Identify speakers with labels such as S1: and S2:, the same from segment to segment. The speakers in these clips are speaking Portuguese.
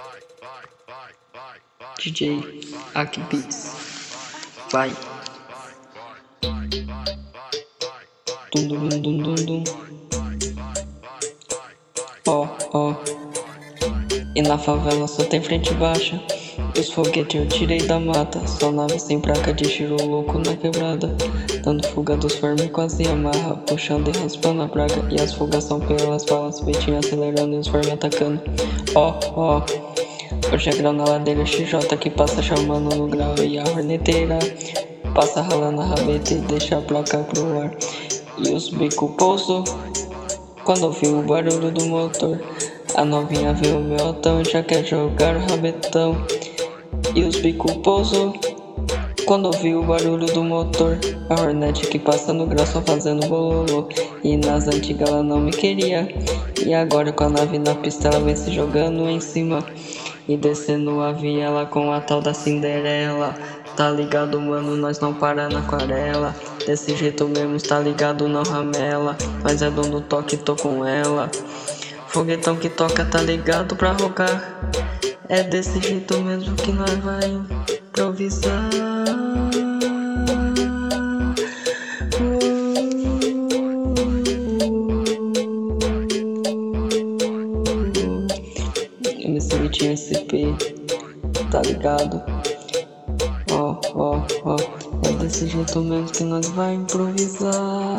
S1: DJ Aki Beats. Vai. Dum dum dum dum dum dum. Ó, ó. E na favela só tem frente baixa. Os foguetes eu tirei da mata. Só nave sem placa de tiro louco na quebrada. Dando fuga dos formes quase amarra. Puxando e raspando a praga. E as fugas são pelas falas. Peitinho acelerando e os formes atacando. Ó, ó. Hoje é grau na ladeira XJ que passa chamando no grau. E a horneteira passa ralando a rabeta e deixa a placa pro ar. E os bico pouso quando ouviu o barulho do motor. A novinha vê o meu otão e já quer jogar o rabetão. E os bico pouso quando ouviu o barulho do motor. A Hornet que passa no grau só fazendo bololô. E nas antigas ela não me queria. E agora com a nave na pista ela vem se jogando em cima. E descendo a viela com a tal da Cinderela. Tá ligado, mano, nós não para na aquarela. Desse jeito mesmo, tá ligado, não ramela. Mas é dono do toque, tô com ela. Foguetão que toca, tá ligado pra rogar. É desse jeito mesmo que nós vai improvisar. MC Vitinho SP, tá ligado? Ó, ó, ó. É desse jeito mesmo que nós vai improvisar.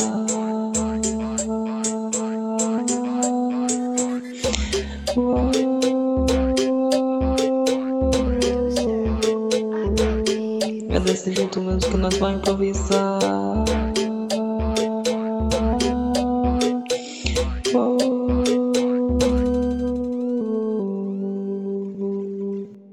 S1: É desse jeito mesmo que nós vai improvisar.